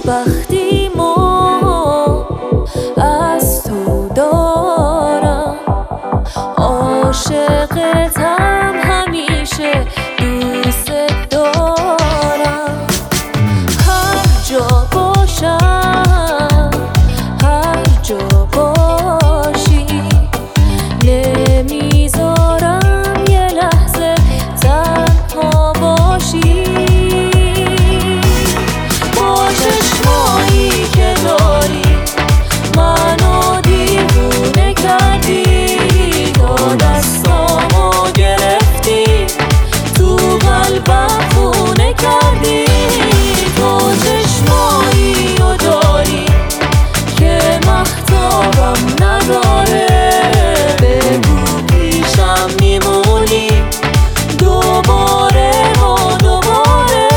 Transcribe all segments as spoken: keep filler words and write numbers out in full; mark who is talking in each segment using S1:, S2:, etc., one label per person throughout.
S1: خوشبختیمو از تو دارم، عاشقتم همیشه دوست دارم. هر جا باشم هر جا باشی نمیذارم یه لحظه تنها باشی. با چشمایی که داری منو دیوونه کردی، تا دستامو گرفتی تو قلبم خونه کردی. تو چشمایی رو داری که مختابم نداره، بگو پیشم میمونی دوباره و دوباره.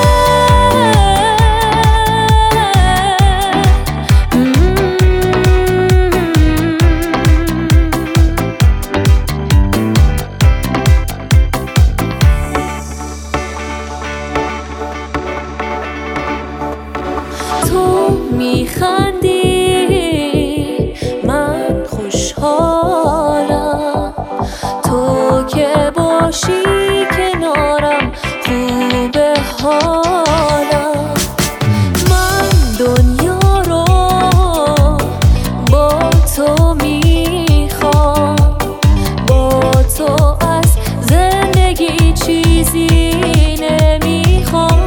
S1: تو میخندی من خوشحالم، تو که باشی کنارم خوبه حالم. من دنیا رو با تو میخوام، با تو از زندگی چیزی نمیخوام.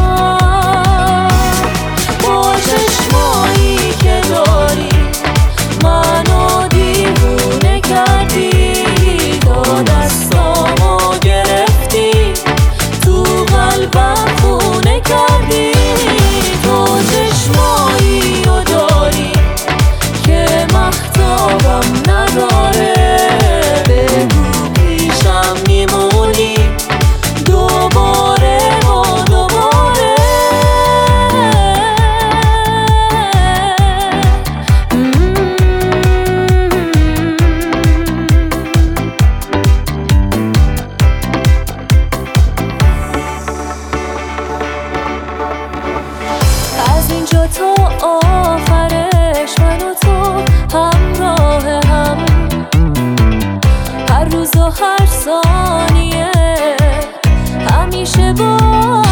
S1: منو دیوونه کردی، تا دستامو گرفتی تو قلبم خونه کردی. تو چشمایی رو داری که مختابم نداره، بگو پیشم میمونی دوباره و دوباره. از اینجا تا آخرش من و تو همراه هم، هر روز و هر ثانیه همیشه با